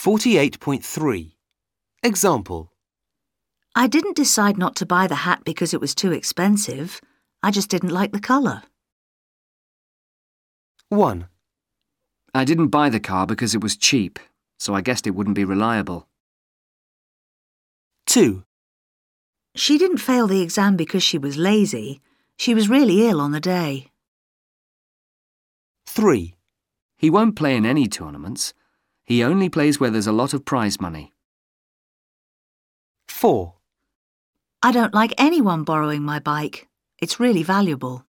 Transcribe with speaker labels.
Speaker 1: 48.3. Example.
Speaker 2: I didn't decide not to buy the hat because it was too expensive. I just didn't like the colour.
Speaker 1: 1,
Speaker 3: I didn't buy the car because it was cheap, so I guessed it wouldn't be reliable.
Speaker 1: 2,
Speaker 2: She didn't fail the exam because she was lazy. She was really ill on the day.
Speaker 1: 3,
Speaker 3: He won't play in any tournaments. He only plays where there's a lot of prize money.
Speaker 1: 4,
Speaker 2: I don't like anyone borrowing my bike. It's really valuable.